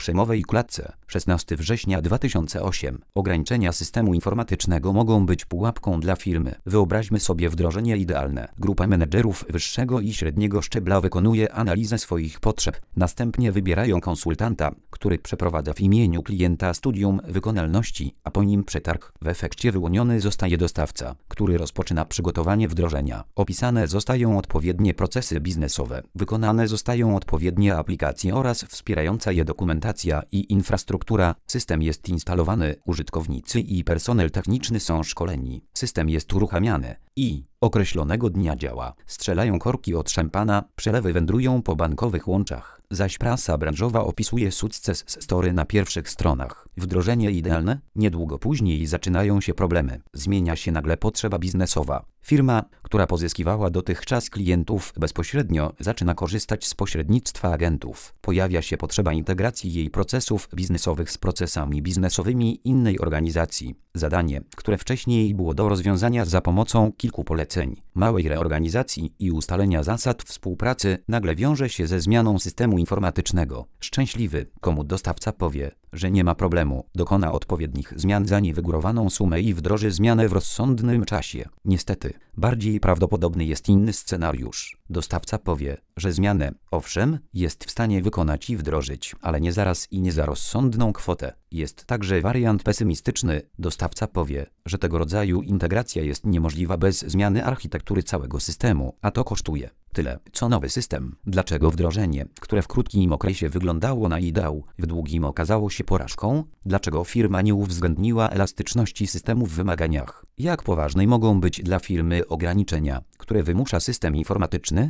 krzemowej klatce. 16 września 2008. Ograniczenia systemu informatycznego mogą być pułapką dla firmy. Wyobraźmy sobie wdrożenie idealne. Grupa menedżerów wyższego i średniego szczebla wykonuje analizę swoich potrzeb. Następnie wybierają konsultanta, który przeprowadza w imieniu klienta studium wykonalności, a po nim przetarg. W efekcie wyłoniony zostaje dostawca, który rozpoczyna przygotowanie wdrożenia. Opisane zostają odpowiednie procesy biznesowe. Wykonane zostają odpowiednie aplikacje oraz wspierająca je dokumentacja i infrastruktura. System jest instalowany, użytkownicy i personel techniczny są szkoleni. System jest uruchamiany i określonego dnia działa. Strzelają korki od szampana, przelewy wędrują po bankowych łączach, zaś prasa branżowa opisuje sukces story na pierwszych stronach. Wdrożenie idealne? Niedługo później zaczynają się problemy. Zmienia się nagle potrzeba biznesowa. Firma, która pozyskiwała dotychczas klientów bezpośrednio, zaczyna korzystać z pośrednictwa agentów. Pojawia się potrzeba integracji jej procesów biznesowych z procesami biznesowymi innej organizacji. Zadanie, które wcześniej było do rozwiązania za pomocą kilku poleceń, małej reorganizacji i ustalenia zasad współpracy, nagle wiąże się ze zmianą systemu informatycznego. Szczęśliwy, komu dostawca powie, że nie ma problemu, dokona odpowiednich zmian za niewygórowaną sumę i wdroży zmianę w rozsądnym czasie. Niestety, bardziej prawdopodobny jest inny scenariusz. Dostawca powie, że zmianę, owszem, jest w stanie wykonać i wdrożyć, ale nie zaraz i nie za rozsądną kwotę. Jest także wariant pesymistyczny. Dostawca powie, że tego rodzaju integracja jest niemożliwa bez zmiany architektury całego systemu, a to kosztuje tyle, co nowy system. Dlaczego wdrożenie, które w krótkim okresie wyglądało na ideał, w długim okazało się porażką? Dlaczego firma nie uwzględniła elastyczności systemu w wymaganiach? Jak poważne mogą być dla firmy ograniczenia, które wymusza system informatyczny?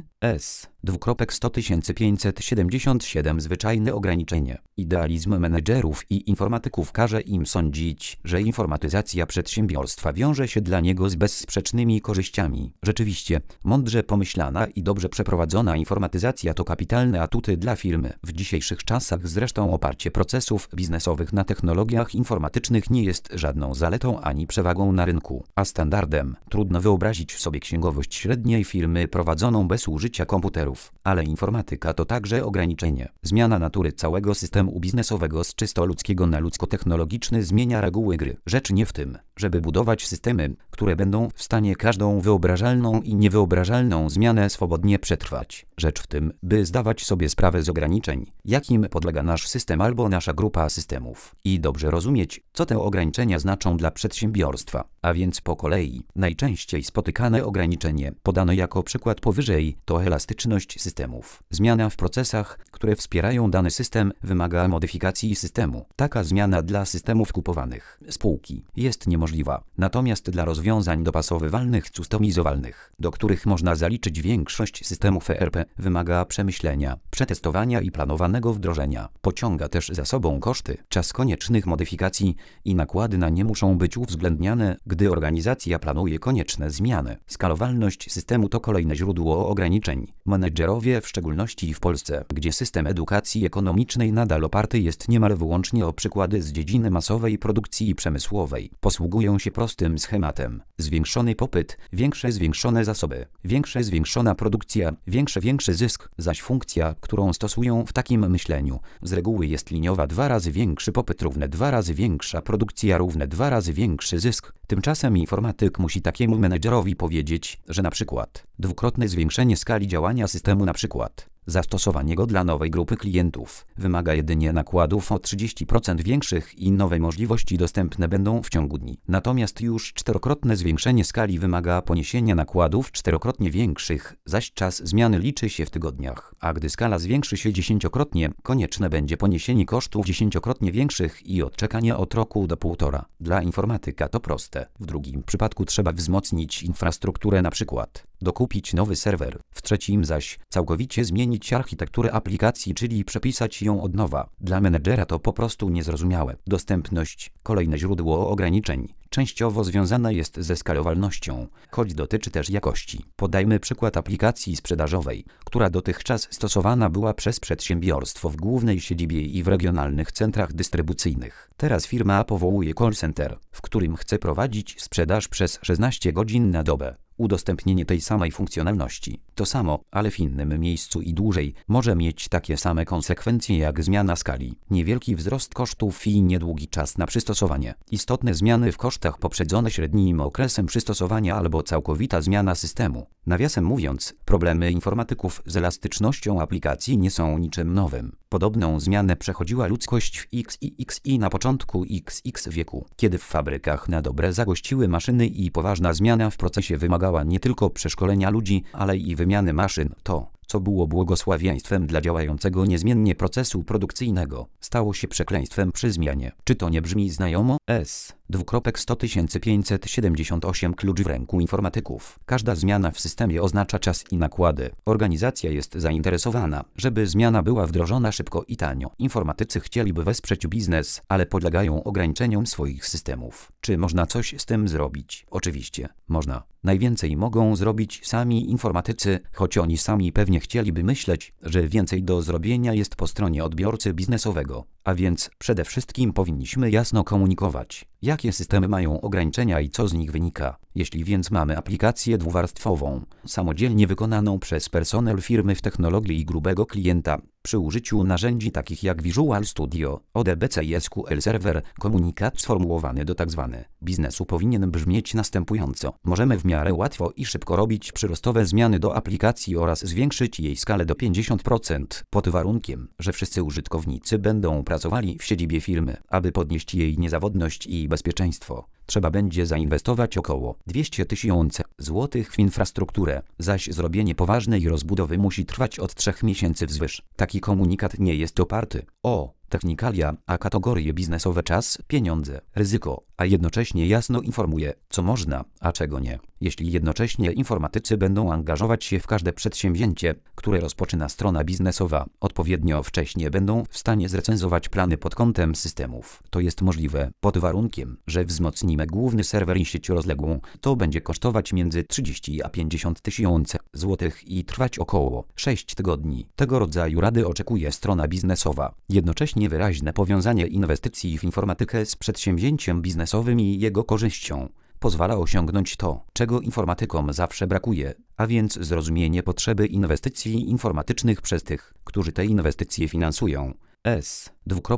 S. 2.100 577 zwyczajne ograniczenie. Idealizm menedżerów i informatyków każe im sądzić, że informatyzacja przedsiębiorstwa wiąże się dla niego z bezsprzecznymi korzyściami. Rzeczywiście, mądrze pomyślana i dobrze przeprowadzona informatyzacja to kapitalne atuty dla firmy. W dzisiejszych czasach zresztą oparcie procesów biznesowych na technologiach informatycznych nie jest żadną zaletą ani przewagą na rynku, a standardem. Trudno wyobrazić sobie księgowość średniej firmy prowadzoną bez użycia komputerów, ale informatyka to także ograniczenie. Zmiana natury całego systemu biznesowego z czysto ludzkiego na ludzko-technologiczny zmienia reguły gry. Rzecz nie w tym, żeby budować systemy, które będą w stanie każdą wyobrażalną i niewyobrażalną zmianę swobodnie przetrwać. Rzecz w tym, by zdawać sobie sprawę z ograniczeń, jakim podlega nasz system albo nasza grupa systemów i dobrze rozumieć, co te ograniczenia znaczą dla przedsiębiorstwa. A więc po kolei, najczęściej spotykane ograniczenie, podane jako przykład powyżej, to elastyczność systemów. Zmiana w procesach, które wspierają dany system, wymaga modyfikacji systemu. Taka zmiana dla systemów kupowanych spółki jest niemożliwa. Natomiast dla rozwiązań dopasowywalnych, customizowalnych, do których można zaliczyć większość systemów ERP, wymaga przemyślenia, przetestowania i planowanego wdrożenia. Pociąga też za sobą koszty, czas koniecznych modyfikacji i nakłady na nie muszą być uwzględniane, gdy organizacja planuje konieczne zmiany. Skalowalność systemu to kolejne źródło ograniczeń. Menedżerowie, w szczególności w Polsce, gdzie system edukacji ekonomicznej nadal oparty jest niemal wyłącznie o przykłady z dziedziny masowej produkcji przemysłowej, posługują się prostym schematem. Zwiększony popyt, większe zwiększone zasoby, zwiększona produkcja, większy zysk, zaś funkcja, którą stosują w takim myśleniu, z reguły jest liniowa: 2 razy większy popyt równe 2 razy większa produkcja równe 2 razy większy zysk. Tymczasem informatyk musi takiemu menedżerowi powiedzieć, że na przykład dwukrotne zwiększenie skali działania systemu, na przykład zastosowanie go dla nowej grupy klientów, wymaga jedynie nakładów o 30% większych i nowe możliwości dostępne będą w ciągu dni. Natomiast już czterokrotne zwiększenie skali wymaga poniesienia nakładów czterokrotnie większych, zaś czas zmiany liczy się w tygodniach. A gdy skala zwiększy się 10-krotnie, konieczne będzie poniesienie kosztów 10-krotnie większych i odczekanie od roku do 1,5. Dla informatyka to proste. W drugim przypadku trzeba wzmocnić infrastrukturę, na przykład dokupić nowy serwer. W trzecim zaś całkowicie zmienić architekturę aplikacji, czyli przepisać ją od nowa. Dla menedżera to po prostu niezrozumiałe. Dostępność, kolejne źródło ograniczeń, częściowo związana jest ze skalowalnością, choć dotyczy też jakości. Podajmy przykład aplikacji sprzedażowej, która dotychczas stosowana była przez przedsiębiorstwo w głównej siedzibie i w regionalnych centrach dystrybucyjnych. Teraz firma powołuje call center, w którym chce prowadzić sprzedaż przez 16 godzin na dobę. Udostępnienie tej samej funkcjonalności, to samo, ale w innym miejscu i dłużej, może mieć takie same konsekwencje jak zmiana skali, niewielki wzrost kosztów i niedługi czas na przystosowanie. Istotne zmiany w kosztach poprzedzone średnim okresem przystosowania albo całkowita zmiana systemu. Nawiasem mówiąc, problemy informatyków z elastycznością aplikacji nie są niczym nowym. Podobną zmianę przechodziła ludzkość w XXI na początku XX wieku, kiedy w fabrykach na dobre zagościły maszyny i poważna zmiana w procesie wymagała nie tylko przeszkolenia ludzi, ale i wymiany maszyn. To, co było błogosławieństwem dla działającego niezmiennie procesu produkcyjnego, stało się przekleństwem przy zmianie. Czy to nie brzmi znajomo? S. klucz w ręku informatyków. Każda zmiana w systemie oznacza czas i nakłady. Organizacja jest zainteresowana, żeby zmiana była wdrożona szybko i tanio. Informatycy chcieliby wesprzeć biznes, ale podlegają ograniczeniom swoich systemów. Czy można coś z tym zrobić? Oczywiście, można. Najwięcej mogą zrobić sami informatycy, choć oni sami pewnie chcieliby myśleć, że więcej do zrobienia jest po stronie odbiorcy biznesowego. A więc przede wszystkim powinniśmy jasno komunikować, jakie systemy mają ograniczenia i co z nich wynika. Jeśli więc mamy aplikację dwuwarstwową, samodzielnie wykonaną przez personel firmy w technologii grubego klienta, przy użyciu narzędzi takich jak Visual Studio, ODBC i SQL Server, komunikat sformułowany do tzw. biznesu powinien brzmieć następująco. Możemy w miarę łatwo i szybko robić przyrostowe zmiany do aplikacji oraz zwiększyć jej skalę do 50%, pod warunkiem, że wszyscy użytkownicy będą pracowali w siedzibie firmy. Aby podnieść jej niezawodność i bezpieczeństwo, trzeba będzie zainwestować około 200 000 złotych w infrastrukturę, zaś zrobienie poważnej rozbudowy musi trwać od 3 miesięcy wzwyż. Taki komunikat nie jest oparty o technikalia, a kategorie biznesowe: czas, pieniądze, ryzyko, a jednocześnie jasno informuje, co można, a czego nie. Jeśli jednocześnie informatycy będą angażować się w każde przedsięwzięcie, które rozpoczyna strona biznesowa, odpowiednio wcześnie będą w stanie zrecenzować plany pod kątem systemów. To jest możliwe, pod warunkiem, że wzmocnimy główny serwer i sieć rozległą. To będzie kosztować między 30 a 50 000 złotych i trwać około 6 tygodni. Tego rodzaju rady oczekuje strona biznesowa. Jednocześnie wyraźne powiązanie inwestycji w informatykę z przedsięwzięciem biznesowym i jego korzyścią pozwala osiągnąć to, czego informatykom zawsze brakuje, a więc zrozumienie potrzeby inwestycji informatycznych przez tych, którzy te inwestycje finansują. S.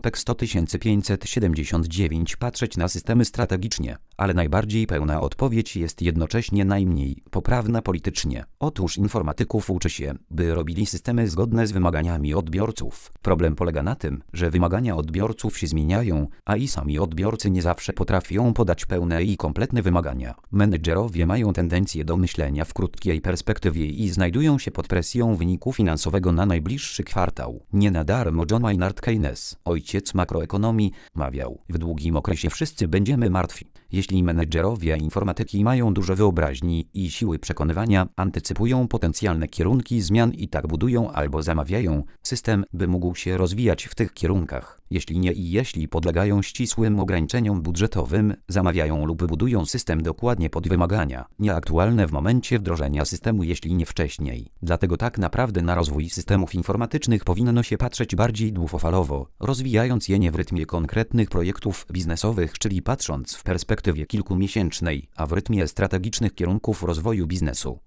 2.10579 Patrzeć na systemy strategicznie, ale najbardziej pełna odpowiedź jest jednocześnie najmniej poprawna politycznie. Otóż informatyków uczy się, by robili systemy zgodne z wymaganiami odbiorców. Problem polega na tym, że wymagania odbiorców się zmieniają, a i sami odbiorcy nie zawsze potrafią podać pełne i kompletne wymagania. Menedżerowie mają tendencję do myślenia w krótkiej perspektywie i znajdują się pod presją wyniku finansowego na najbliższy kwartał. Nie na darmo John Maynard Keynes, ojciec makroekonomii, mawiał: w długim okresie wszyscy będziemy martwi. Jeśli menedżerowie informatyki mają dużo wyobraźni i siły przekonywania, antycypują potencjalne kierunki zmian i tak budują albo zamawiają system, by mógł się rozwijać w tych kierunkach. Jeśli nie i jeśli podlegają ścisłym ograniczeniom budżetowym, zamawiają lub budują system dokładnie pod wymagania, nieaktualne w momencie wdrożenia systemu, jeśli nie wcześniej. Dlatego tak naprawdę na rozwój systemów informatycznych powinno się patrzeć bardziej długofalowo, rozwijając je nie w rytmie konkretnych projektów biznesowych, czyli patrząc w perspektywie kilkumiesięcznej, a w rytmie strategicznych kierunków rozwoju biznesu.